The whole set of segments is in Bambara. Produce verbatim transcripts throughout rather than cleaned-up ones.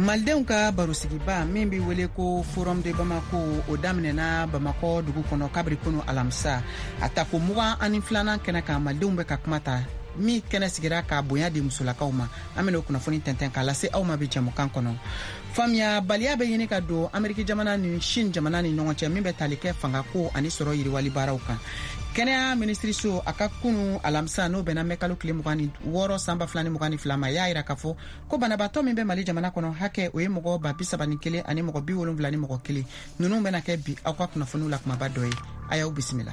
maldenw ka barosigiba min bi wele ko forum de Bamako o daminɛna Bamako dugu kɔnɔ kabiri kunu alamisa a ta ko mugan ani filanan kɛnɛ kan maldenw bɛ ka kuma ta min kɛnɛ sigira ka bonya di musolakaw ma an bɛna o kunnafoni tɛntɛn k'a lase aw ma bi jɛmukan kɔnɔ faamuya baliya bɛ ɲini ka don Ameriki jamana ni Chine jamana ni ɲɔgɔn cɛ min bɛ tali kɛ fangako ani sɔrɔ yiriwali baaraw kan kɛnɛya minisiriso a ka kunu alamisa n'o bɛnna mɛkalo tile mugan ni wɔɔrɔ sanba fila ni mugan ni fila ma y'a yira k'a fɔ ko banabaatɔ min bɛ Mali jamana kɔnɔ hakɛ o ye mɔgɔ ba bi saba ni kelen ani mɔgɔ bi wolonwula ni mɔgɔ kelen ninnu bɛna kɛ bi aw ka kunnafoniw la kumaba dɔ ye a y'aw bisimila.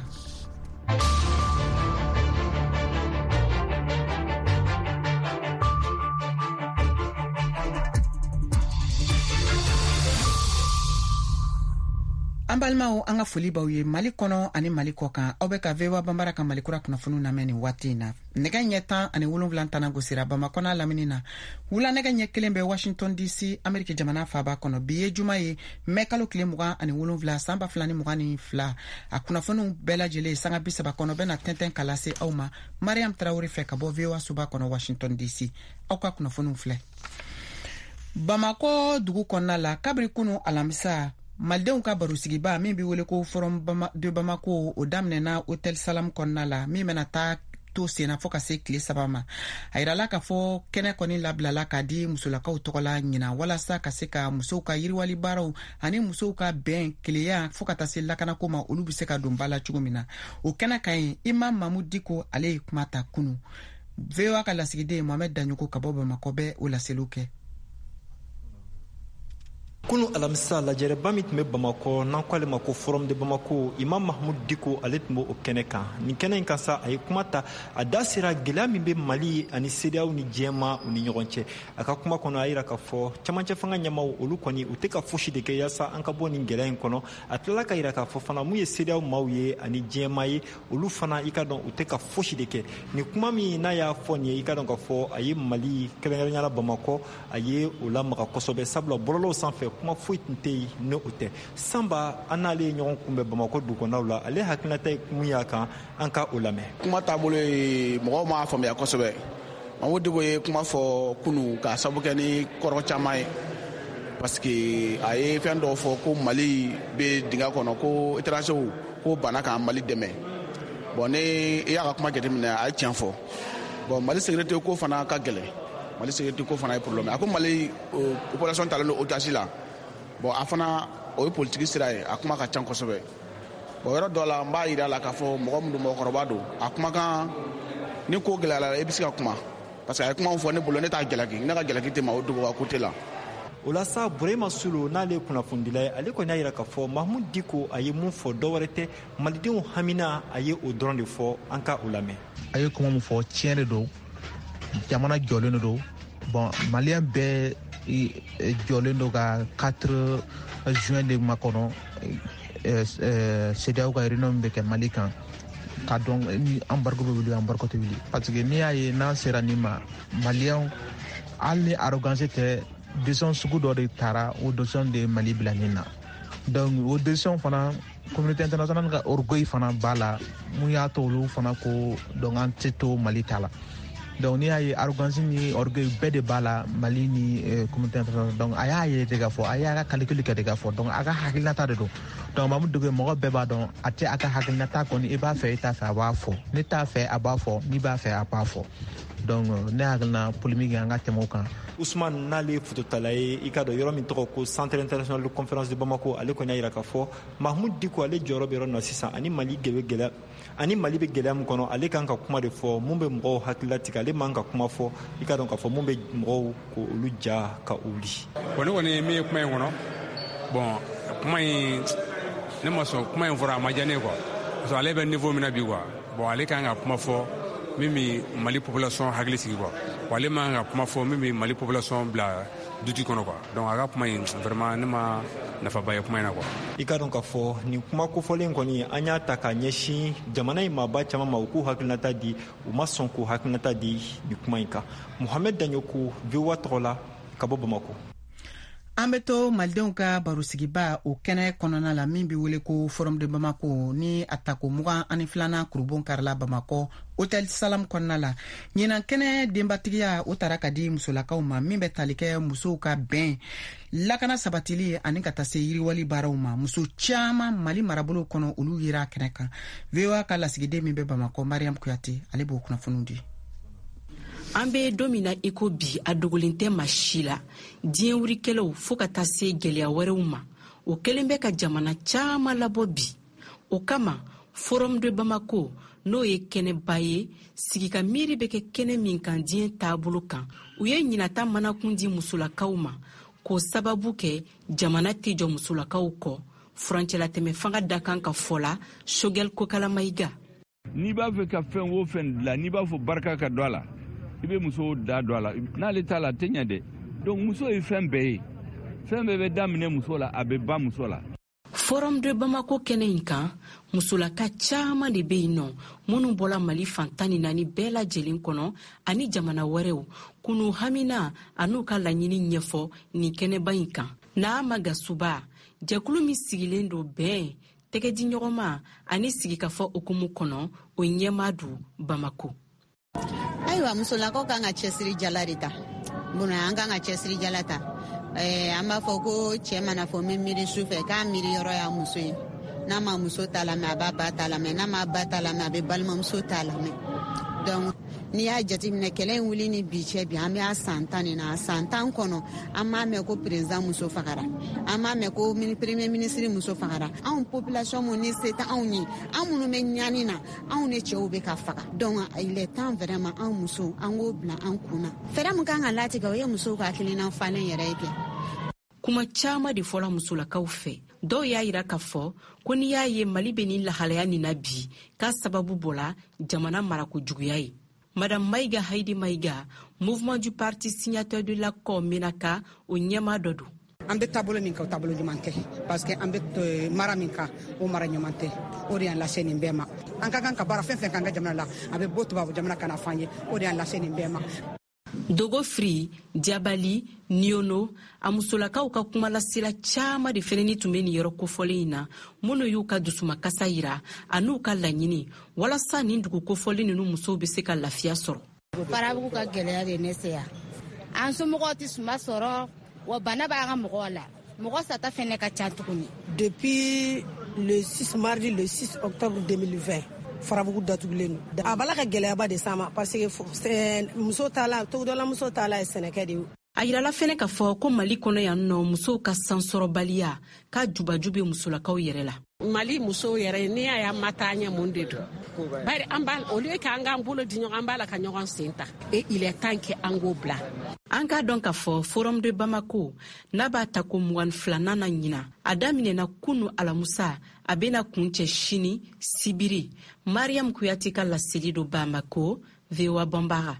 an balimaw an ka foli baw ye Mali kɔnɔ ani Mali kɔ kan aw bɛ ka V O A Banbara ka Mali kura kunnafoniw lamɛn nin waati in na nɛgɛ ɲɛ tan ani wolonwula tana gosira Bamakɔ n'a lamini na wula nɛgɛ ɲɛ kelen bɛ Washington D C Ameriki jamana faaba kɔnɔ bi ye juma ye mɛ kalo tile mugan ani wolonwula sanba fila ni mugan ni fila a kunnafoniw bɛɛ lajɛlen sanga bi saba kɔnɔ bɛna tɛntɛn ka lase aw ma Mariam Traore fɛ ka bɔ V O A soba kɔnɔ Washington D C aw ka kunnafoniw filɛ. Bamako dugu kɔnɔna la kabiri kunu alamisa maldenw ka barosigiba min bi wele ko forum de Bamako o daminɛna Hotel Salam kɔnɔna la min bɛna taa to senna fɔ ka se tile saba ma a yirala k'a fɔ kɛnɛ kɔni labilala k'a di musolakaw tɔgɔla ɲina walasa ka se ka musow ka yiriwali baaraw ani musow ka bɛn keleya fɔ ka taa se lakanako ma olu bɛ se ka don ba la cogo min na o kɛnɛ kan ye Imam Mamu Diko ale ye kuma ta kunu V O A ka lasigiden Mohamed Danyogo ka bɔ Bamako bɛ o laseliw kɛ. Kunu alamisa lajɛrɛba min tun bɛ Bamako n'an ko ale ma ko forum de Bamako Imam Mahmud Diko ale tun b'o kɛnɛ kan nin kɛnɛ in kan sa a ye kuma ta a da sera gɛlɛya min bɛ Mali ani C D A O ni diɲɛma u ni ɲɔgɔn cɛ a ka kuma kɔnɔ a yira k'a fɔ camancɛ fanga ɲɛmaw olu kɔni u tɛ ka fosi de kɛ yaasa an ka bɔ nin gɛlɛya in kɔnɔ a tilala ka yira k'a fɔ fana mun ye C D A O maaw ye ani diɲɛma ye olu fana i ka dɔn u tɛ ka fosi de kɛ nin kuma min n'a y'a fɔ nin ye i ka dɔn k'a fɔ a ye Mali kɛrɛnkɛrɛnnenya Bamako a ye o lamaga kosɛbɛ sabula bɔlɔlɔw sanfɛ kuma foyi tun tɛ yen ne o tɛ sanba an n'ale ye ɲɔgɔn kunbɛn Bamako dugukɔnɔnaw la ale hakilinata ye mun y'a kan an ka o lamɛn. Kuma taabolo ye mɔgɔw m'a faamuya kosɛbɛ Mamu Diko ye kuma fɔ kunu k'a sabu kɛ ni kɔrɔ caman ye parce que a ye fɛn dɔw fɔ ko Mali bɛ dingɛ kɔnɔ ko étrangers ko bana ka Mali dɛmɛ bon ne i y'a ka kuma jateminɛ a ye tiɲɛ fɔ bon Mali sécurité ko fana ka gɛlɛn Mali sécurité ko fana ye problème a ko Mali population talen don otage la bon a fana o ye politique sira ye a kuma ka ca kosɛbɛ bon yɔrɔ dɔ la n b'a yira la k'a fɔ mɔgɔ min don mɔgɔkɔrɔba don a kumakan ni ko gɛlɛyara i bɛ se ka kuma parce que a ye kuma fɔ ne bolo ne t'a jalaki ne ka jalaki tɛ Mamu Diko ka côté la. O la sa Burema Sulu n'ale ye kunnafondila ye ale kɔni y'a yira k'a fɔ Mahmud Diko a ye mun fɔ dɔwɛrɛ tɛ malidenw hamina a ye o dɔrɔn de fɔ an ka o lamɛn. A ye kuma min fɔ tiɲɛ de don jamana jɔlen de don bon maliyɛn bɛɛ jɔlen do ka quatre juin de makɔnɔ C D A O ka réunion bɛ kɛ Mali kan ka dɔn ni embargo bɛ wuli embargo tɛ wuli parce que n'i y'a ye n'an sera nin ma maliyɛnw hali ni arrogance tɛ décision sugu dɔ de taara o décision de Mali bila nin na donc o décision fana communauté internationale ka orgueil fana b'a la mun y'a to olu fana ko donc an tɛ to Mali ta la donc n'i y'a ye arrogance ni orgueil bɛɛ de b'a la Mali ni communauté internationale donc a y'a ye de k'a fɔ a y'a ka calcul kɛ de k'a fɔ donc a ka hakilinata de don donc Mamu Diko mɔgɔ bɛɛ b'a dɔn a tɛ a ka hakilinata kɔni i b'a fɛ i t'a fɛ a b'a fɔ ne t'a fɛ a b'a fɔ n'i b'a fɛ a b'a fɔ donc ne hakilina polémique an ka tɛmɛ o kan. Ousmane n'ale ye phototala ye i ka dɔn yɔrɔ min tɔgɔ ko Centre International de Conférence de Bamako ale kɔni y'a yira k'a fɔ Mahmud Diko ale jɔyɔrɔ bɛ yɔrɔ na sisan ani Mali bɛ gɛlɛya ani Mali bɛ gɛlɛya min kɔnɔ ale kan ka kuma de fɔ mun bɛ mɔgɔw hakilila tigɛ ale man ka kuma fɔ i ka dɔn k'a fɔ mun bɛ mɔgɔw ko olu ja ka u wuli. Bon ne kɔni min ye kuma in kɔnɔ bon kuma in ne ma sɔn kuma in fɔra a ma diya ne quoi parce que ale bɛ niveau min na bi quoi bon ale kan ka kuma fɔ min bɛ Mali population hakili sigi quoi wa ale man ka kuma fɔ min bɛ Mali population bila duti kɔnɔ quoi donc a ka kuma in vraiment ne ma nafaba ye kuma in na quoi. I ka dɔn k'a fɔ nin kuma kofɔlen kɔni an y'a ta ka ɲɛsin jamana in maaba caman ma u k'u hakilinata di u ma sɔn k'u hakilinata di nin kuma in kan. Mohamed Danyogo V O A tɔgɔ la ka bɔ Bamako. an bɛ to malidenw ka barosigiba o kɛnɛ kɔnɔna la min bɛ wele ko forum de bamako ni a tako mugan ani filanan kurubon karila bamakɔ hôtel salam kɔnɔna la ɲinan kɛnɛ denbatigiya o tara ka di musolakaw ma min bɛ tali kɛ musow ka bɛn lakana sabatili ani ka taa se yiriwali baaraw ma muso caman mali marabolo kɔnɔ olu yera kɛnɛ kan V O A ka lasigiden min bɛ bamakɔ Mariam Kuyate ale b'o kunnafoniw di. An bɛ don min na i ko bi a dogolen tɛ maa si la diɲɛ wurikɛlaw fo ka taa se gɛlɛya wɛrɛw ma o kelen bɛ ka jamana caman labɔ bi o kama forum de Bamako n'o ye kɛnɛba ye sigi ka miiri bɛ kɛ kɛnɛ min kan diɲɛ taabolo kan u ye ɲinata manakun di musolakaw ma k'o sababu kɛ jamana tɛ jɔ musolakaw kɔ furancɛla tɛmɛ fanga da kan ka fɔ la Shogel Kokala Mayiga. N'i b'a fɛ ka fɛn o fɛn dilan n'i b'a fɔ barika ka don a la i bɛ muso da don a la n'ale t'a la a tɛ ɲɛ dɛ donc muso ye fɛn bɛɛ ye fɛn bɛɛ bɛ daminɛ muso la a bɛ ban muso la. Forum de Bamako kɛnɛ in kan musolaka caman de bɛ yen nɔ minnu bɔla Mali fantan ni naani bɛɛ lajɛlen kɔnɔ ani jamana wɛrɛw kunu hamina an'u ka laɲini ɲɛfɔ nin kɛnɛba in kan n'a ma gasuba jɛkulu min sigilen don bɛn tɛgɛdi ɲɔgɔnma ani sigi ka fɔ okumu kɔnɔ o ɲɛmaa do Bamako. Ayiwa musolakaw kan ka cɛsiri jala de ta buna an kan ka cɛsiri jala ta eh an b'a fɔ ko cɛ mana fɔ min miiri su fɛ k'a miiri yɔrɔ y'a muso ye n'a ma muso ta lamɛn a b'a ba ta lamɛn n'a ma ba ta lamɛn a bɛ balimamuso ta lamɛn donc n'i y'a jateminɛ kɛlɛ in wuli ni bi cɛ bi an bɛ a san tan ni na a san tan kɔnɔ an m'a mɛn ko président muso fagara an m'a mɛn ko premier ministre muso fagara anw population mun ni se tɛ anw ye an minnu bɛ ɲani na anw ni cɛw bɛ ka faga donc il est temps vraiment an muso an k'o bila an kunna fɛɛrɛ min kan ka latigɛ o ye musow ka hakilina falen yɛrɛ ye kɛ. Kuma caman de fɔla musolakaw fɛ dɔw y'a yira k'a fɔ ko n'i y'a ye Mali bɛ ni lahalaya nin na bi k'a sababu bɔla jamana marako juguya ye. Madame Maïga Haïdi Maïga, mouvement du parti signateur de l'accord Menaka o ɲɛmaa dɔ don. An bɛ taabolo min kɛ o taabolo ɲuman tɛ parce que an bɛ mara min kan o mara ɲuman tɛ o de y'an lase nin bɛɛ ma an ka kan ka baara fɛn fɛn k'an ka jamana la a bɛ bɔ tubabu jamana kana f'an ye o de y'an lase nin bɛɛ ma. Dogo Fri, Diabali, Niono, a musolakaw ka kumalasira caman de fɛnɛni tun bɛ nin yɔrɔ kofɔlen in na minnu y'u ka dusumakasa yira a n'u ka laɲini walasa nin dugu kofɔlen ninnu musow bɛ se ka lafiya sɔrɔ. Farabugu ka gɛlɛya de ne se yan an somɔgɔw tɛ suma sɔrɔ wa bana b'an ka mɔgɔw la mɔgɔ sata fɛnɛ ka ca tuguni. Depuis le six mardi le six octobre deux mille vingt farabugu datugulen don a bala ka gɛlɛyaba de sama parce que muso t'a la togodala muso t'a la ye sɛnɛkɛ de ye. A yirala fɛnɛ k'a fɔ ko Mali kɔnɔ yan nɔ musow ka sansɔrɔbaliya ka jubaju bɛ musolakaw yɛrɛ la. Mali musow yɛrɛ n'i y'a ye an ma taa ɲɛ mun de don bari an b'a au lieu k'an k'an bolo di ɲɔgɔn an b'a la ka ɲɔgɔn sen ta et il est temps que an k'o bila. An k'a dɔn k'a fɔ forum de Bamako n'a b'a ta ko mugan filanan na ɲina a daminɛna kunu alamusa a bɛna kun cɛ sini sibiri. Mariam Kuyate ka laseli do Bamako V O A Bambara.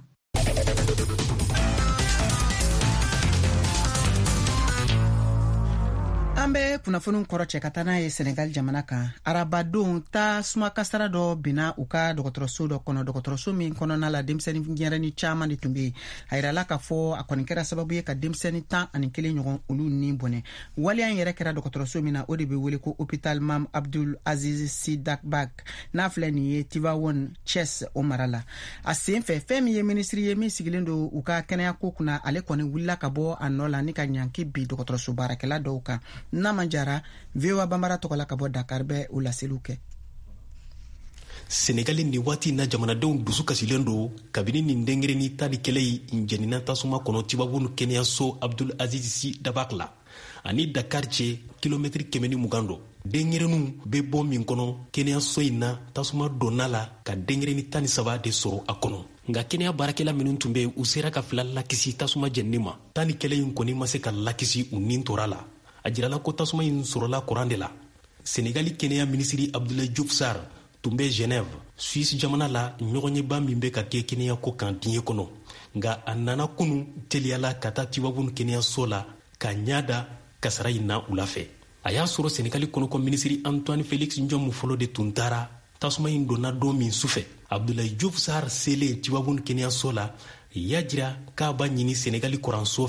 An bɛ kunnafoniw kɔrɔcɛ ka taa n'a ye Senegal jamana kan arabadon ta suma kasara dɔ binna u ka dɔgɔtɔrɔso dɔ kɔnɔ dɔgɔtɔrɔso min kɔnɔna la denmisɛnnin ɲɛrɛni caman de tun bɛ yen a yirala k'a fɔ a kɔni kɛra sababu ye ka denmisɛnnin tan ani kelen ɲɔgɔn olu ni bɔnɛ waleya in yɛrɛ kɛra dɔgɔtɔrɔso min na o de bɛ wele ko hôpital Mam Abdul Aziz Sy Dabakh n'a filɛ nin ye Tivaouane Thiès o mara la a sen fɛ fɛn min ye minisiri ye min sigilen don u ka kɛnɛya ko kunna ale kɔni wulila ka bɔ a nɔ la ni ka ɲanki bi dɔgɔtɔrɔso baarakɛla dɔw kan Nama Jara, V O A Bambara tɔgɔla ka bɔ Dakar bɛ o laseliw kɛ. Senegali ni waati na jamanadenw dusu kasilen don kabini nin dengereni tali kɛlɛ yi njɛnina tasuma kɔnɔ Tivaouane kɛnɛyaso Abdul Aziz Sy Dabakh la ani Dakar cɛ kilomɛtiri kɛmɛ ni mugan don dengerenu bɛ bɔ min kɔnɔ kɛnɛyaso in na tasuma donna la ka dengereni tan ni saba de sɔrɔ a kɔnɔ nka kɛnɛya baarakɛla minnu tun bɛ u sera ka fila lakisi tasuma jɛnni ma tan ni kɛlɛ in kɔni ma se ka lakisi u nin tora la a jirala ko tasuma in sɔrɔla kuran de la Senegali kɛnɛya minisiri Abdoulaye Diouf Sarr tun bɛ Genève Suisse jamana la ɲɔgɔnyeba min bɛ ka kɛ kɛnɛya ko kan diɲɛ kɔnɔ nka a nana kunu teliyala ka taa Tivaouane kɛnɛyaso la ka ɲada kasara in na u la fɛ a y'a sɔrɔ Senegali kɔnɔkɔ minisiri Antoine Félix Ndiome fɔlɔ de tun taara tasuma in donna don min sufɛ Abdoulaye Diouf Sarr selen Tivaouane kɛnɛyaso la y'a jira k'a b'a ɲini Senegali kuranso fɛ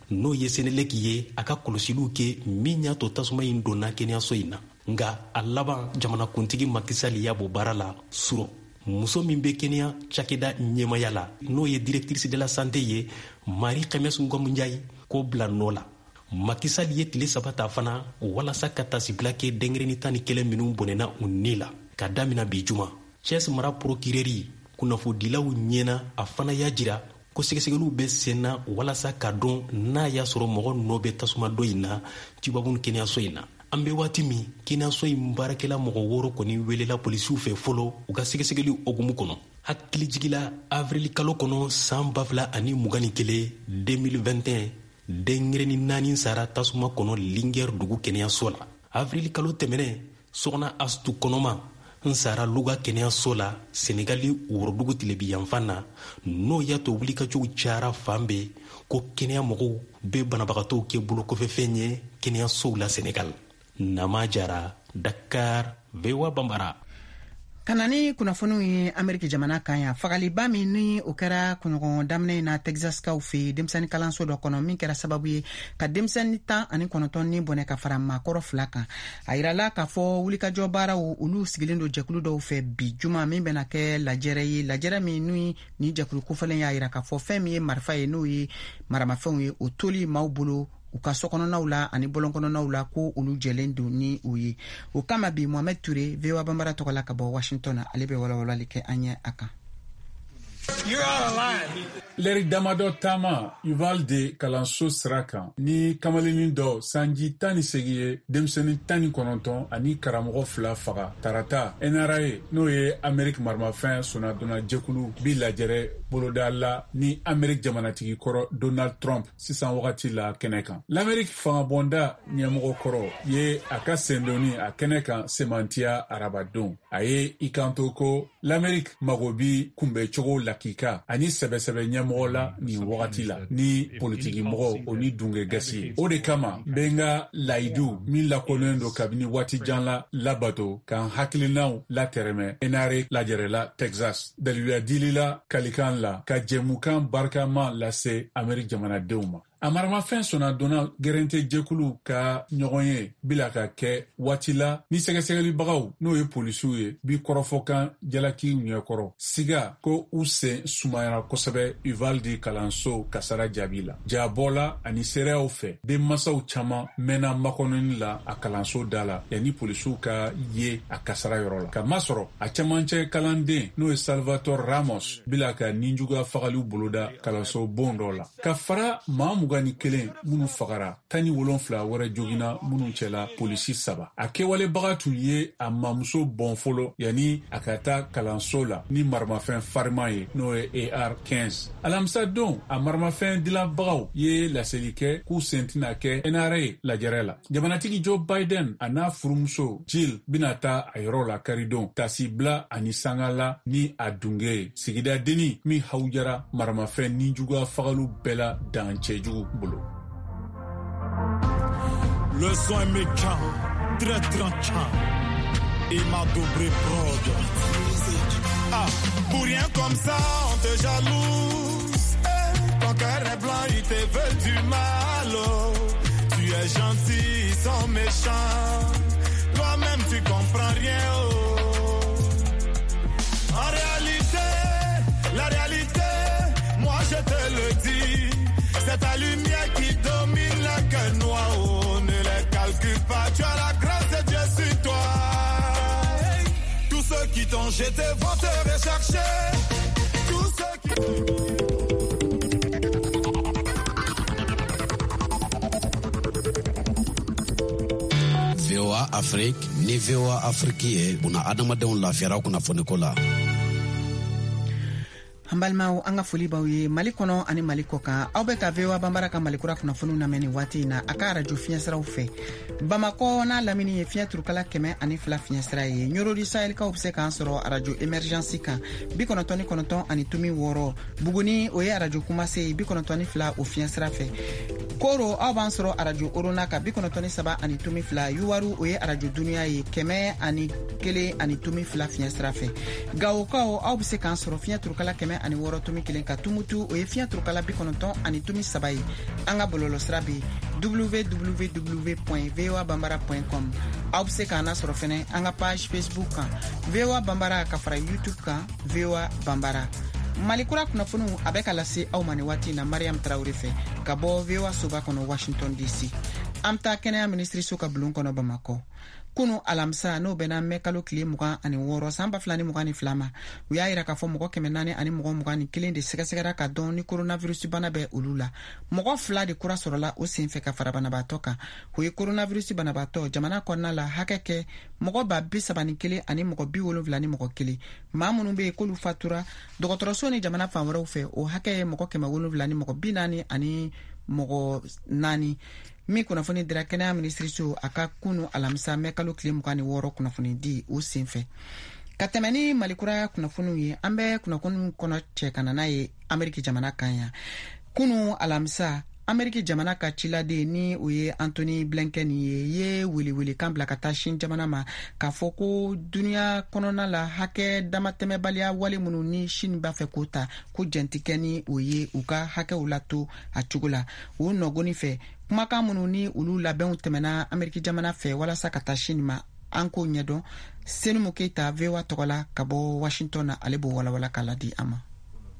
n'o ye seneleki ye a ka kɔlɔsiliw kɛ min y'a to tasuma in donna kɛnɛyaso in na nga a laban jamanakuntigi makisali y'a bɔ baara la suro. muso min be kɛnɛya cakɛda ɲɛmaya la n'o ye directrice de la santé ye Marie Khemesse Ngom Ndiaye k'o bila nɔ la. Macky Sall ye tile saba ta fana walasa ka tasibila kɛ dengreni tan ni kelen minnu bɔnɛna u ni la ka damina bi juma. Thiès mara procureur kunnafodilaw ɲɛna a fana y'a jira ko sɛgɛsɛgɛliw bɛ sen na walasa ka dɔn n'a y'a sɔrɔ mɔgɔ nɔ bɛ tasuma dɔ in na Tubabun kɛnɛyaso in na. An bɛ waati min kɛnɛyaso in baarakɛla mɔgɔ wɔɔrɔ kɔni welela polisiw fɛ fɔlɔ u ka sɛgɛsɛgɛli hokumu kɔnɔ. Hakilijigila avril kalo kɔnɔ san ba fila ani mugan ni kelen deux mille vingt et un dengreni naani sara tasuma kɔnɔ Linguère dugu kɛnɛyaso la. Avril kalo tɛmɛnɛ Sɔgɔna Astu kɔnɔma n sara Luga kɛnɛyaso la Senegali worodugu tilebi yanfan na n'o y'a to wulikajɔw cayara fan bɛɛ ko kɛnɛya mɔgɔw bɛ banabagatɔw kɛ bolokɔfɛfɛn ye kɛnɛyasow la Senegal. Nama Jara, Dakar, V O A Bambara. Kanani kunnafoniw ye Ameriki jamana kan ya fagaliba min ni o kɛra kunɲɔgɔn daminɛ na Texas kaw fɛ denmisɛnnin kalanso dɔ kɔnɔ min kɛra sababu ye ka denmisɛnnin tan ani kɔnɔntɔn ni bɔnɛ ka fara maakɔrɔ fila kan. A yirala k'a fɔ wulikajɔ baaraw olu sigilen don jɛkulu dɔw fɛ bi juma min bɛna kɛ lajɛrɛ ye lajɛrɛ min ni ni jɛkulu kofɔlen y'a yira k'a fɔ fɛn min ye marifa ye n'o ye maramafɛnw ye o toli maaw bolo u ka sokɔnɔnaw la ani bɔlɔnkɔnɔnaw la ko olu jɛlen don ni u ye. O kama bi Mohamed Touré V O A Bambara tɔgɔ la ka bɔ Washington ale bɛ walawalali kɛ an ɲɛ a kan. Leri damadɔ taama Uvalde kalanso sira kan ni kamalennin dɔ sanji tan ni segin ye denmisɛnnin tan ni kɔnɔntɔn ani karamɔgɔ fila faga tarata N R A n'o ye Ameriki maramafɛn sonnadonna jɛkulu bi lajɛrɛ boloda la ni Ameriki jamanatigi kɔrɔ Donald Trump sisan wagati la kɛnɛ kan. L'Ameriki fangabɔnda ɲɛmɔgɔ kɔrɔ ye a ka sendoni a kɛnɛ kan semantiya arabadon. A ye i kanto ko l'Ameriki mago bi kunbɛcogo lakika ani sɛbɛsɛbɛ ɲɛmɔgɔ la nin wagati la ni politiki mɔgɔ o ni dunge gasi ye. O de kama n bɛ n ka layidu min lakonen don kabini waati jan la labato k'an hakilinaw latɛrɛmɛ N R A lajɛrɛla Texas. Daliluya dilila kalikan la ka jɛmukan barikama lase Ameriki jamanadenw ma. A maramafɛn sonnadonna gɛrɛnte jɛkulu ka ɲɔgɔn ye bila ka kɛ waati la ni sɛgɛsɛgɛlibagaw n'o ye polisiw ye bi kɔrɔfɔkan jalaki ɲɛkɔrɔ siga ko u sen sumayara kosɛbɛ Uvalde kalanso kasara jaabi la. Jabɔla ani seereyaw fɛ denmansaw caman mɛnna makɔnɔni la a kalanso da la yanni polisiw ka ye a kasara yɔrɔ la. Kamasɔrɔ a camancɛ kalanden n'o ye Salvatore Ramos bila ka ninjuguya fagaliw boloda kalanso bon dɔ la. Ka fara maa mugan ni kelen minnu fagara tan ni wolonfila wɛrɛ jogina minnu cɛla polisi saba. A kɛwalebaga tun ye a mamuso bɔn fɔlɔ yanni a ka taa kalanso la ni maramafɛn farima ye n'o ye A R quinze. Alamisa don a maramafɛn dilanbagaw ye laseli kɛ k'u sen tɛna kɛ N R A lajɛrɛ la. Jamanatigi Joe Biden a n'a furumuso Jill bɛna taa a yɔrɔ la karidon tasibila ani sangala ni a dunge sigida deni min hawujara maramafɛn ninjuguya fagalu bɛɛ la dan cɛjugu bolo. Le son est méchant, très tranchant. Il m'a doublé prod. Ah, pour rien comme ça, on te jalouse. Eh, ton cœur est blanc, ils te veulent du mal. Oh. Tu es gentil, ils sont méchants. Toi-même, tu comprends rien. Oh. En réalité, la réalité, moi je te le dis. C'est ta lumière qui domine la gueule noire. Oh, ne les calcule pas, tu as la grâce de Dieu sur toi. Hey. Tous ceux qui t'ont jeté vont te rechercher. Tous ceux qui... V O A Afrique, ni V O A Afrique ye, una adamadenw lafiyara kunnafoniko la. An balimaw an ka foli b'aw ye Mali kɔnɔ ani Mali kɔ kan aw bɛ ka V O A Bambara ka Malikura kunnafoniw lamɛn nin waati in na a ka arajo fiɲɛsiraw fɛ Bamakɔ n'a lamini ye fiɲɛ turukala kɛmɛ ani fila fiɲɛsira ye Ɲorodi Sahɛlikaw bɛ se k'an sɔrɔ arajo Emergency kan bi kɔnɔntɔn ni kɔnɔntɔn ani tomi wɔɔrɔ Buguni o ye arajo Kumase bi kɔnɔntɔn ni fila o fiɲɛsira fɛ koro aw b'an sɔrɔ arajo orona ka bi kɔnɔtɔni saba ani tomi fila yuwaru o ye arajo duniya ye kɛmɛ ani kelen ani tomi fila fiɲɛ sira fɛ gawokaw aw be se k'an sɔrɔ fiɲɛ turukala kɛmɛ ani wɔɔrɔ tomi kelen ka tumutu o ye fiɲɛ turukala bi kɔnɔtɔn ani tomi saba ye an ka bɔlɔlɔ sira be w w w point v o a banbara point com aw be se k'an nasɔrɔ fɛnɛ an ka page facebook kan v o a banbara ka fara youtube kan v o a banbara malikura kunnafoniw a bɛ ka lase aw ma ni waati na mariam tarawure fɛ ka bɔ v o a soba kɔnɔ washington dc an ta kɛnɛya ministriso ka bulon kɔnɔ bamakɔ kunu alamisa n'o bɛna mɛ kalo tile mugan ani wɔɔrɔ san ba fila ni mugan ni fila ma u y'a yira k'a fɔ mɔgɔ kɛmɛ naani ani mɔgɔ mugan ni kelen de sɛgɛsɛgɛra ka dɔn ni coronavirus bana bɛ olu la mɔgɔ fila de kura sɔrɔla o sen fɛ ka fara banabaatɔ kan o ye coronavirus banabaatɔ jamana kɔnɔna la hakɛ kɛ mɔgɔ ba bi saba ni kelen ani mɔgɔ bi wolonfila ni mɔgɔ kelen maa minnu be yen k'olu fatura dɔgɔtɔrɔso ni jamana fan wɛrɛw fɛ o hakɛ ye mɔgɔ kɛmɛ wolonfila ni mɔgɔ bi naani ani mɔgɔ naani min kunnafoni dira kɛnɛya ministriso a ka kunu alamisa mɛ kalo tile mugan ni wɔɔrɔ kunnafoni di o sen fɛ ka tɛmɛ ni malikuraya kunnafoniw ye an bɛ kunnafoniw kɔnɔ cɛ ka na n'a ye ameriki jamana kan yan kunu alamisa ameriki jamana ka ciladen ni o ye Anthony Blinken ye ye welewele kan bila ka taa Chine jamana ma k'a fɔ ko duniya kɔnɔna la hakɛ damatɛmɛbaliya wale minnu ni Chine b'a fɛ k'o ta ko jɛnti kɛ ni o ye u ka hakɛw lato a cogo la o nɔgɔni fɛ kumakan minnu ni olu labɛnw tɛmɛna ameriki jamana fɛ walasa ka taa Chine ma an k'o ɲɛdɔn Senumu Keita V O A tɔgɔ la ka bɔ Washington na ale b'o walawala k'a ladi a ma.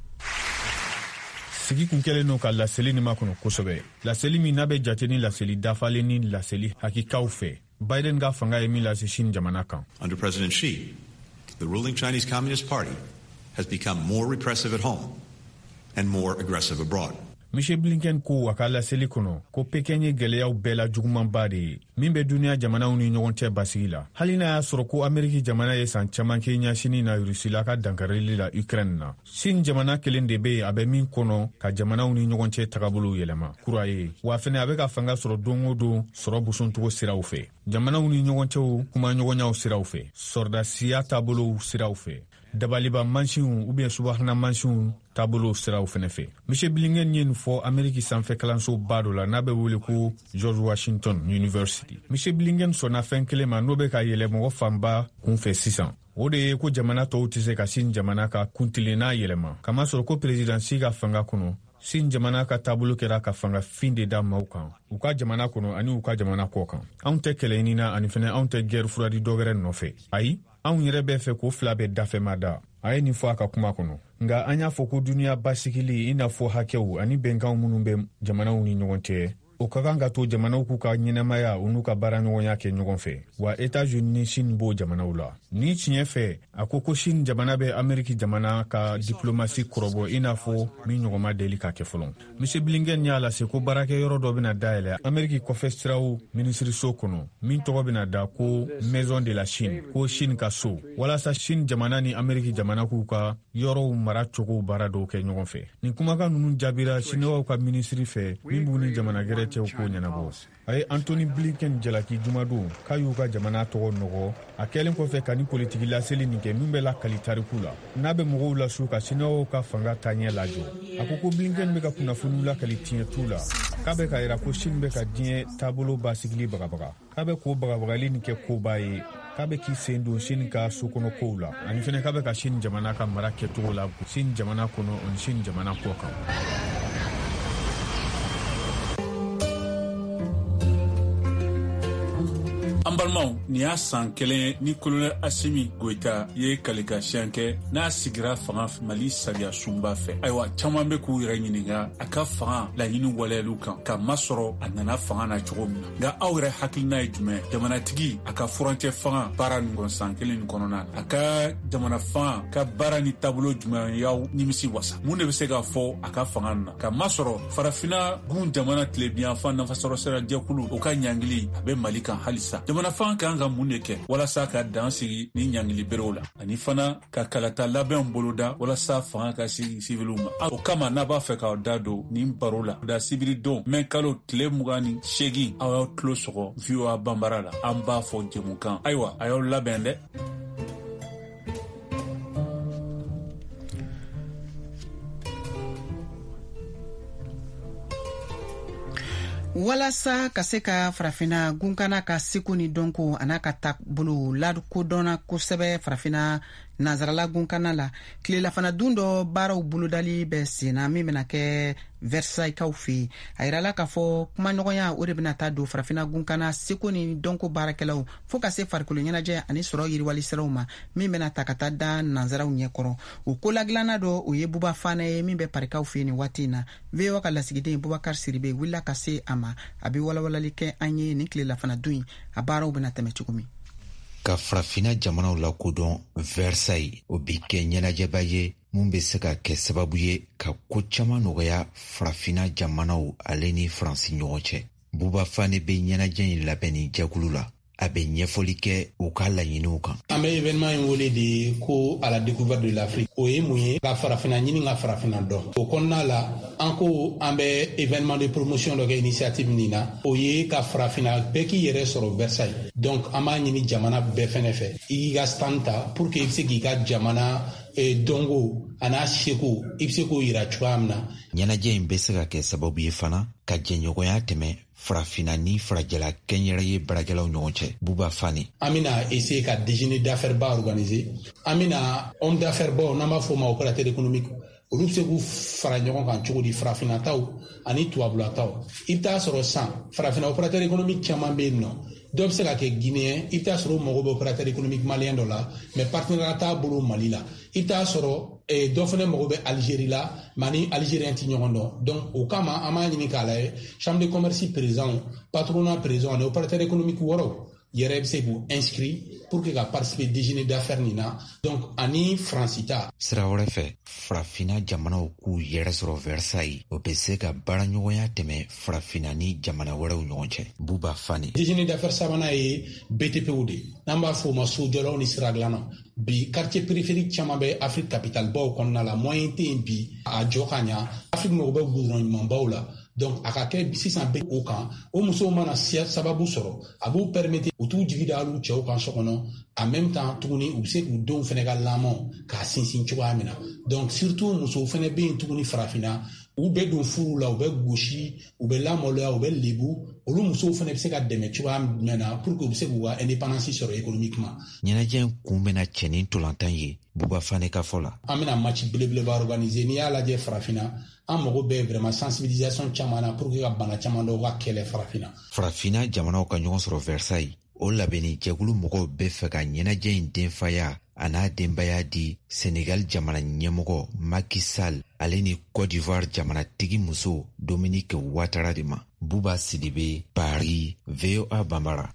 Sigi kun kɛlen no ka laseli ni makɔnɔ kosɛbɛ laseli min n'a bɛ jate ni laseli dafalen ni laseli hakikaw fɛ Biden ka fanga ye min lase Chine jamana kan. Under President Xi, the ruling Chinese Communist Party has become more repressive at home and more aggressive abroad. Michel Blinken ko a ka laseli kɔnɔ ko Pekin ye gɛlɛyaw bɛɛ la jugumanba de ye min bɛ duniya jamanaw ni ɲɔgɔn cɛ basigi la hali n'a y'a sɔrɔ ko Ameriki jamana ye san caman kɛ ɲɛsini na Rusila ka dankarili la Ukraine na Chine jamana kelen de bɛ a bɛ min kɔnɔ ka jamanaw ni ɲɔgɔn cɛ tagabolo yɛlɛma kura ye wa fɛnɛ a bɛ ka fanga sɔrɔ don o don sɔrɔ busoncogo siraw fɛ jamanaw ni ɲɔgɔn cɛw kuma ɲɔgɔnyaw siraw fɛ sɔrdasiya taabolow siraw fɛ dabaliba mansinw ou bien subahana mansinw taabolo siraw fɛnɛ fɛ Michel Blinken ye nin fɔ Ameriki sanfɛ kalanso ba dɔ la n'a bɛ wele ko George Washington University. Michel Blinken sɔnna fɛn kelen ma n'o bɛ ka yɛlɛ mɔgɔ fanba kunfɛ sisan o de ye ko jamana tɔw tɛ se ka Chine jamana ka kuntilenna yɛlɛma kamasɔrɔ ko président Xi ka fanga kɔnɔ Chine jamana ka taabolo kɛra ka fanga fin de da maaw kan u ka jamana kɔnɔ ani u ka jamana kɔ kan anw tɛ kɛlɛɲini na ani fɛnɛ anw tɛ guerre furadi dɔwɛrɛ nɔfɛ ayi anw yɛrɛ bɛ fɛ ko fila bɛ dafɛma da a ye nin fɔ a ka kuma kɔnɔ nga an y'a fɔ ko duniya basigili i n'a fɔ hakɛw ani bɛnkanw minnu bɛ jamanaw ni ɲɔgɔn cɛ o ka kan ka to jamanaw k'u ka ɲɛnamaya u n'u ka baara ɲɔgɔnya kɛ ɲɔgɔn fɛ wa États-Unis ni Chine b'o jamanaw la ni tiɲɛ fɛ a ko ko Chine jamana bɛ Ameriki jamana ka diplomasi kɔrɔbɔ i n'a fɔ min ɲɔgɔnma deli ka kɛ fɔlɔ Monsieur Blinken y'a lase ko baarakɛyɔrɔ dɔ bɛna dayɛlɛ Ameriki kɔfɛ siraw minisiriso kɔnɔ min tɔgɔ bɛna da ko Maison de la Chine ko Chine ka so walasa Chine jamana ni Ameriki jamana k'u ka yɔrɔw mara cogo baara dɔw kɛ ɲɔgɔn fɛ nin kumakan ninnu jaabira Chinois ka minisiri fɛ min b'u ni jamana gɛrɛ cɛw ko ɲɛnabɔ a ye Anthony Blinken jalaki jumadon k'a y'u ka jamana tɔgɔ nɔgɔ a kɛlen kɔfɛ ka ni politiki laseli nin kɛ min bɛ lakali tariku la n'a bɛ mɔgɔw lasu ka Chinois ka fanga taaɲɛ lajɔ a ko ko Blinken bɛ ka kunnafoniw lakali tiɲɛ tu la k'a bɛ ka yira ko Chine bɛ ka diɲɛ taabolo basigili bagabaga k'a bɛ k'o bagabagali nin kɛ koba ye k'a bɛ k'i sen don Chine ka sokɔnɔ kow la ani fɛnɛ k'a bɛ ka Chine jamana ka mara kɛcogo la Chine jamana kɔnɔ ani Chine jamana kɔ kan. an balimaw nin y'a san kelen ni kolonɛl Asimi Goita ye kalikasiyɛn kɛ n'a sigira fanga Mali sariya sunba fɛ ayiwa caman bɛ k'u yɛrɛ ɲininka a ka fanga laɲini waleyaliw kan ka masɔrɔ a nana fanga na cogo min na nka aw yɛrɛ hakilina ye jumɛn jamanatigi a ka furancɛ fanga baara nin kɔnɔ san kelen nin kɔnɔna a ka jamana fanga ka baara ni taabolo jumɛn y'aw nimisi wasa mun de bɛ se ka fɔ a ka fanga na ka masɔrɔ farafina gun jamana tilebiyanfan nafasɔrɔ sira jɛkulu o ka ɲangili a bɛ Mali kan halisa jamana fan kan ka mun de kɛ walasa ka dan sigi ni ɲangili berew la ani fana ka kalata labɛnw boloda walasa fanga ka sigi sibiliw ma o kama n'a b'a fɛ k'aw da don nin baro la da sibiri don mɛn kalo tile mugan ni seegin aw y'aw tulo sɔgɔ V O A banbara la an b'a fɔ jɛmukan ayiwa a y'aw labɛn dɛ. walasa ka se ka farafina gunkana ka seko ni dɔnko an'a ka taabolo lakodɔnna kosɛbɛ farafina nazarala gunkana la tilelafana dun dɔ baaraw bolodali bɛ senna min bena kɛ Versailles kaw fɛ a yirala k'a fɔ kumaɲɔgɔnya o de bena taa don farafina gunkana seko ni dɔnko baarakɛlaw fɔɔ ka se farikolo ɲɛnajɛ ani sɔrɔ yiriwali siraw ma min bena ta ka taa da nanzaraw ɲɛkɔrɔ o kolagilana dɔ o ye buba fana ye min bɛ parikaw fɛ nin waati in na V O A ka lasigiden Bubakar Siribe wulila ka se a ma a bɛ walawalali kɛ an ye nin tilelafana dun in a baaraw bena tɛmɛ cogo min. Ka farafina jamanaw la kodɔn Versailles o bi kɛ ɲɛnajɛba ye mun bɛ se ka kɛ sababu ye ka ko caman nɔgɔya farafina jamanaw ale ni Faransi ɲɔgɔn cɛ. Buba Fane bɛ ɲɛnajɛ in labɛn ni jɛkulu la a bɛ ɲɛfɔli kɛ u ka laɲiniw kan. An bɛ événement in wele de ko à la découverte de l'Afrique. O ye mun ye ka farafina ɲini ka farafina dɔn. O kɔnɔna la an ko an bɛ événement de promotion dɔ kɛ initiative nin na o ye ka farafina bɛɛ k'i yɛrɛ sɔrɔ Versailles. Donc an b'a ɲini jamana bɛɛ fɛnɛ fɛ i k'i ka stand ta pour que i bɛ se k'i ka jamana dɔnko a n'a seko i bɛ se k'o yira cogoya min na. Ɲɛnajɛ in bɛ se ka kɛ sababu ye fana ka jɛɲɔgɔnya tɛmɛ farafina ni farajɛla kɛnyɛrɛye baarakɛlaw ɲɔgɔn cɛ. Buba Fane. An bɛna essayer ka déjeuner d'affaires ba organiser. An bɛna homme d'affaires baw n'an b'a fɔ o ma opérateur économique olu bɛ se k'u fara ɲɔgɔn kan cogo di farafinataw ani tubabulataw. I bɛ taa sɔrɔ san farafina opérateur économique caman bɛ yen nɔ. Dɔw bɛ se ka kɛ Guinéen i bɛ taa sɔrɔ o mago bɛ opérateur économique malien dɔ la mais partenariat t'a bolo Mali la. I bɛ taa sɔrɔ dɔ fana mago bɛ Algérie la mais ni Algérien tɛ ɲɔgɔn dɔn. Donc o kama an b'a ɲini k'a lajɛ chambre de commerce présent patronat présent ani opérateur économique wɔɔrɔw yɛrɛ bɛ se k'u inscrit pour que ka participer déjeuner d'affaires nin na. Donc ani Faransi ta. Sira wɛrɛ fɛ farafina jamanaw k'u yɛrɛ sɔrɔ Versailles o bɛ se ka baaraɲɔgɔnya tɛmɛ farafina ni jamana wɛrɛw ɲɔgɔn cɛ. Buba Fane. Déjeuner d'affaires sabanan ye B T P o de n'an b'a fɔ o ma sojɔlaw ni sira dilannaw. Bi quartier périphérique caman bɛ Afrique capitale baw kɔnɔna la moyen tɛ yen bi a jɔ ka ɲa Afrique mago bɛ goudron ɲumanbaw la. Donc a ka kɛ sisan bɛ o kan o musow mana sababu sɔrɔ a b'u permettre u t'u jigi da hali u cɛw kan so kɔnɔ en même temps tuguni u bɛ se k'u denw fana ka lamɔ k'a sinsin cogoya min na. Donc surtout musow fana bɛ yen tuguni farafina u bɛ don furu la u bɛ gosi u bɛ lamɔloya u bɛ lebu olu musow fana bɛ se ka dɛmɛ cogoya min na pour que u bɛ se k'u ka indépendance sɔrɔ économiquement. Ɲɛnajɛ in kun bɛna cɛ ni ntolantan ye Buba Fane ka fɔ la. An bɛna match belebeleba organiser n'i y'a lajɛ farafina an mago bɛ vraiment sensibilisation caman na pour que ka bana caman dɔw ka kɛlɛ farafina. Farafina jamanaw ka ɲɔgɔn sɔrɔ Versailles o labɛnni jɛkulu mɔgɔw bɛ fɛ ka ɲɛnajɛ in denfaya a n'a denbaya di Senegal jamana ɲɛmɔgɔ Macky Sall ale ni Côte d'Ivoire jamanatigi muso Dominique Ouattara de ma. Buba Sidibe, Paris, V O A Bambara.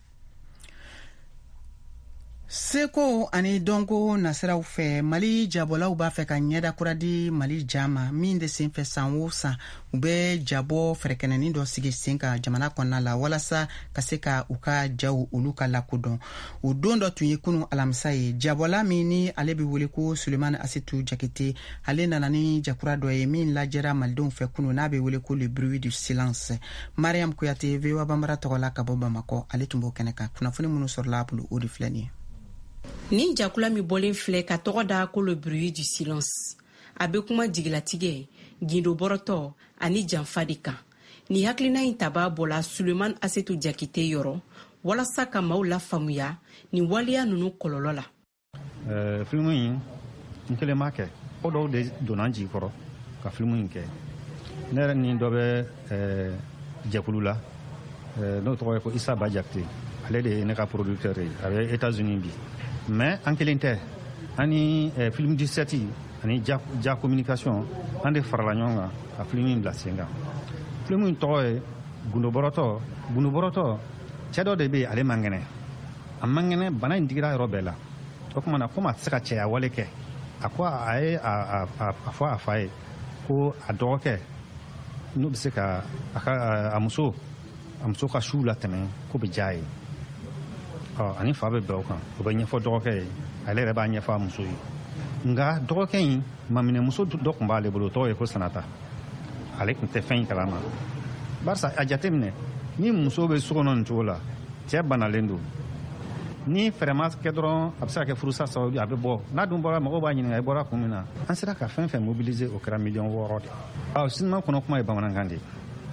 Seko ani dɔnko nasiraw fɛ Mali jabɔlaw b'a fɛ ka ɲɛda kura di Mali jama min de sen fɛ san o san u bɛ jabɔ fɛrɛkɛnɛni dɔ sigi sen ka jamana kɔnɔna la walasa ka se ka u ka jaw olu ka lakodɔn. O don dɔ tun ye kunu alamisa ye jabɔla min ni ale bɛ wele ko Sulemani Asitu Jakite ale nana ni jakura dɔ ye min lajɛra malidenw fɛ kunu n'a bɛ wele ko le bruit du silence. Mariam Kuyate V O A Bambara tɔgɔ la ka bɔ Bamakɔ ale tun b'o kɛnɛ kan kunnafoni minnu sɔrɔla a bolo o de filɛ nin ye. Ni jakula mi bɔlen filɛ ka tɔgɔ da ko le bruit du silence a bɛ kuma jigilatigɛ gindo bɔrɔtɔ ani janfa de kan ni hakilina in taba bɔla Sulemani Asetu Jakite yɔrɔ walasa ka maaw la faamuya ni waliya ninnu kɔlɔlɔ la. ɛɛ film in n kelen m'a kɛ ko dɔw de donna n jigi kɔrɔ ka film in kɛ ne yɛrɛ ni dɔ bɛ ɛɛ jɛkulu la ɛɛ n'o tɔgɔ ye ko Isa Ba Jakite ale de ye ne ka producteur ye a bɛ États-Unis bi. Mais en kelen tɛ ani film dix-sept ani ja, ja communication an de farala ɲɔgɔn kan ka film in bila sen kan. Film in tɔgɔ ye gundobɔrɔtɔ gundobɔrɔtɔ cɛ dɔ de bɛ yen ale man kɛnɛ a man kɛnɛ bana in digira yɔrɔ bɛɛ la o tuma na komi a tɛ se ka cɛya wale kɛ a ko a ye a fɔ a fa ye ko a dɔgɔkɛ n'o bɛ se ka a ka a muso a muso ka su latɛmɛ ko bɛ diya a ye. ɔ ani fa bɛ bɛn o kan o bɛ ɲɛfɔ dɔgɔkɛ ye ale yɛrɛ b'a ɲɛfɔ a muso ye nka dɔgɔkɛ in maminɛmuso dɔ tun b'ale bolo o tɔgɔ ye ko Sanata ale tun tɛ fɛn in kalama barisa a jateminɛ ni muso bɛ so kɔnɔ nin cogo la cɛ banalen don ni fɛrɛ ma kɛ dɔrɔn a bɛ se ka kɛ furusa sababu a bɛ bɔ n'a dun bɔra mɔgɔw b'a ɲininka i bɔra kun min na an sera ka fɛn fɛn mobiliser o kɛra miliyɔn wɔɔrɔ de ɔ sinima kɔnɔ kuma ye bamanankan de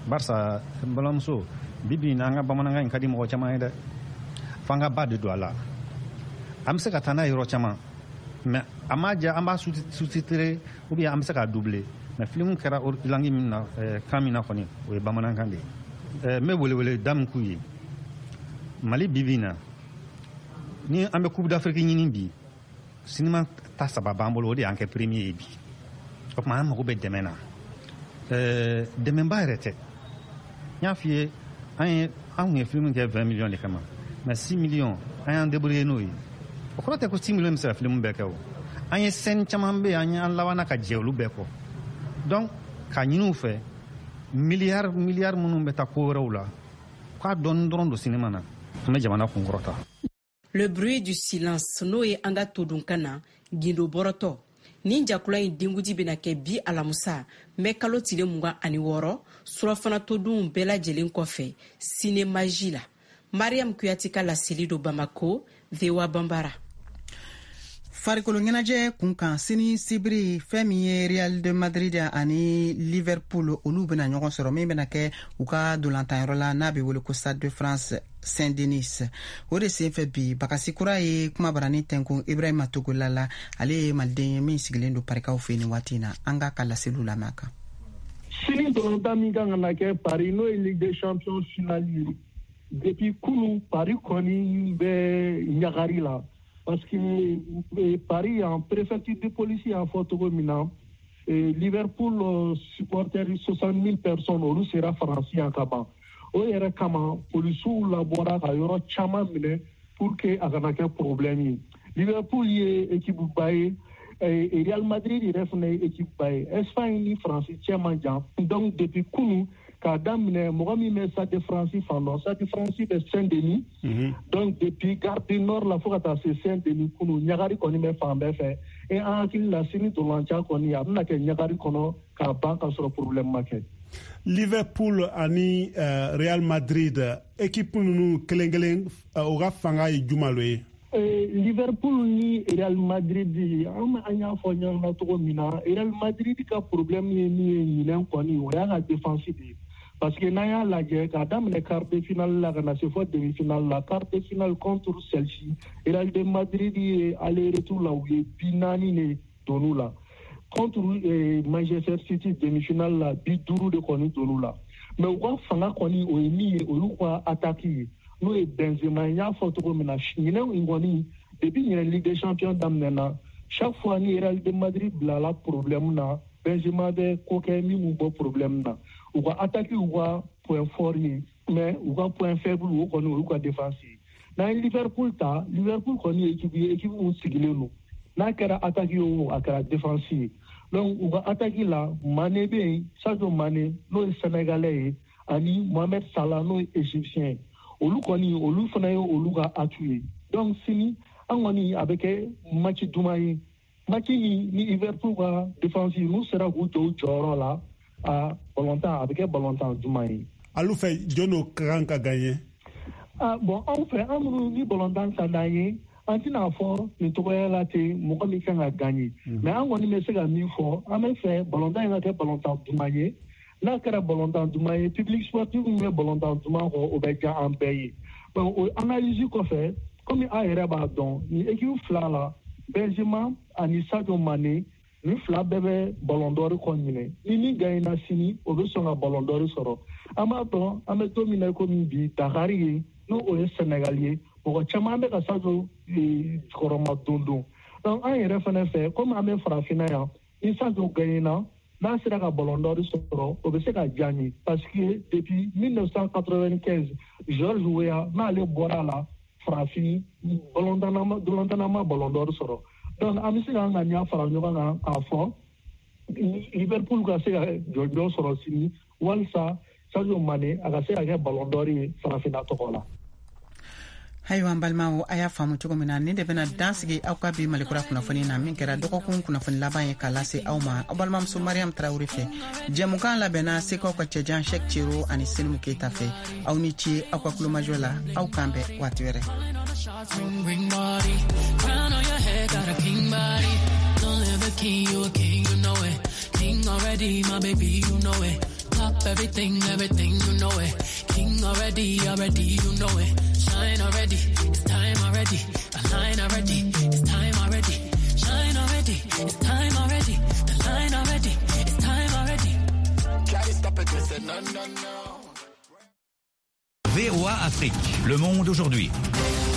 barisa n balimamuso bibi na an ka bamanankan in ka di mɔgɔ caman ye dɛ f'an ka ba de don a la an bɛ se ka taa n'a yɔrɔ caman mais a ma diya an b'a sous-titrer ou bien an bɛ se k'a doubler mais film kɛra langue min na kan min na kɔni o ye bamanankan de ye n bɛ welewele da min k'u ye mali bibi in na ni an bɛ coupe d'Afrique ɲini bi sinima ta saba b'an bolo o de y'an kɛ premier ye bi o tuma an mago bɛ dɛmɛ na dɛmɛba yɛrɛ tɛ n y'a f'i ye an ye an kun ye film kɛ vingt millions de kama mais six millions an y'an débrouiller n'o ye o kɔrɔ tɛ ko six millions bɛ se ka film bɛɛ kɛ o an ye scène caman bɛ yen an y'an labanna ka jɛ olu bɛɛ kɔ donc ka ɲini u fɛ miliyari miliyari minnu bɛ taa ko wɛrɛw la k'a dɔɔni dɔrɔn don sinima na an bɛ jamana kunkɔrɔta. Le bruit du silence n'o ye an ka todunkan na gindo bɔrɔtɔ nin jakula in denkundi bɛna kɛ bi alamusa mɛ kalo tile mugan ani wɔɔrɔ surafana todunw bɛɛ lajɛlen kɔfɛ sinemaji la. Mariam Kuyati ka laseli do Bamako, V O A Bambara. farikolo ɲɛnajɛ kun kan sini sibiri fɛn min ye Real de Madrid ani Liverpool olu bena ɲɔgɔn sɔrɔ min bena kɛ u ka dolantanyɔrɔ la n'a bɛ wele ko Stade de France Saint-Denis. O de senfɛ bi Bakasi Kura ye kuma barani tɛnkun Ibrahima Togolala ale ye maliden ye min sigilen do parikaw fɛ nin waati na an ka ka laseliw lamɛn kan. Sini dolanta min kan ka na kɛ Paris n'o ye Ligue des Champions finale ye depuis kunu Paris kɔni bɛ ɲagari la. Parce que eh, Paris en préfecture de police en photo mina eh, Liverpool euh, supporter soixante mille personnes olu sera français en Kaban. O yɛrɛ kama policiers labora ka yɔrɔ caman minɛ pour que a kana kɛ problème ye. Liverpool ye équipe ba ye eh, Real Madrid yɛrɛ fana ye équipe ba ye. Espagne ni France cɛ man jan. Donc depuis kunu k'a daminɛ mɔgɔ min bɛ Stade de France fan dɔn Stade de France bɛ Saint-Denis mm-hmm. donc depuis Gare du Nord la fo ka taa se Saint-Denis kunu ɲagari kɔni bɛ fan bɛɛ fɛ et an hakili la sini dolanca kɔni a bɛna kɛ ɲagari kɔnɔ k'a ban ka sɔrɔ problème ma kɛ. Liverpool ani uh, Real Madrid équipe ninnu kelen kelen uh, o ka fanga ye juma lo ye. Eh, Liverpool ni Real Madrid an an y'a fɔ ɲɔgɔn na cogo min na Real Madrid ka problème ye min ye ɲinɛn kɔni o y'a ka défense de ye. Parce que n'an y'a lajɛ k'a daminɛ quart de finale la ka na se fɔ demi finale la quart de finale contre Chelsea Real de Madrid ye aller retour la u ye bi naani de donn'u la contre eh, Manchester City demi finale la bi duuru de kɔni donn'u la mais u ka fanga kɔni o ye min ye olu ka attaque ye n'o ye Benzema n y'a fɔ cogo min na ɲinɛn in kɔni depuis ɲinɛn Ligue des Champions daminɛna chaque fois ni Real de Madrid bilala problème na Benzema bɛ ko kɛ min b'u bɔ problème na u ka attaque u ka point fort ye mais u ka point faible o kɔni olu ka défense ye n'an ye Liverpool ta Liverpool kɔni ye équipe ye équipe mun sigilen don n'a kɛra attaque ye o a kɛra défense ye donc u ka attaque la Mané bɛ yen Sadio Mané n'o ye Sénégalais ye ani Mohamed Salah n'o ye Égyptien ye olu kɔni olu fana ye olu ka atout ye donc sini an kɔni a bɛ kɛ match duman ye match ni ni Liverpool ka défense n'u sera k'u jɔ u jɔyɔrɔ la a ballontan a bɛ kɛ ballontan duman ye. Alu fɛ jɔn n'o ka kan ka gagner. ah bon anw fɛ an minnu ni ballontan ka d'an ye an tɛna fɔ nin cogoya la ten mɔgɔ min kan ka gagner mais an kɔni bɛ se ka min fɔ an bɛ fɛ ballontan in ka kɛ ballontan duman ye n'a kɛra ballontan duman ye public sportif min bɛ ballontan duman kɔ o bɛ diya an bɛɛ ye bon o analyse kɔfɛ komi an yɛrɛ b'a dɔn nin équipe fila la Benzema ani Sadio Mané ni fila bɛɛ bɛ ballon d'or kɔ ɲinɛ ni min gagnera sini o bɛ sɔn ka ballon d'or sɔrɔ an b'a dɔn an bɛ don min na komi bi Dakar ye n'o o ye Sénégal ye mɔgɔ caman bɛ ka Sadio jukɔrɔma don don donc an yɛrɛ fana fɛ komi an bɛ farafinna yan ni Sadio gagnera n'a sera ka ballon d'or sɔrɔ o bɛ se ka diya n ye parce que depuis mille neuf cent quatre-vingt-quinze George Weah n'ale bɔra la farafin dolantan ma ballon d'or sɔrɔ donc an bɛ se k'an ka ɲɛ fara ɲɔgɔn kan k'a fɔ Liverpool ka se ka jɔjɔ sɔrɔ sini walisa Sadio Mané a ka se ka kɛ ballon d'or ye farafinna tɔgɔ la. Ayiwa an balimaw a y'a faamu cogo min na nin de bɛna dan sigi aw ka bi malikura kunnafoni na min kɛra dɔgɔkun kunnafoni laban ye k'a lase aw ma aw balimamuso Mariam Tarawele fɛ jɛmukan labɛnna Sekaw ka cɛjan Cheick Thierno ani Selimu Keita fɛ aw ni ce aw ka kulomajɔ la aw kan bɛn waati wɛrɛ. Ring, ring body, crown on your head, got a king body. Don't live a king, you a king, you know it. King already, my baby, you know it. Top top, everything, everything, you know it. King already, already, you know it. Shine already, it's time already. The line already, it's time already. Shine already, it's time already. The line already, it's time already. Can't stop it, listen, no, no, no. V O A Afrique, le monde aujourd'hui.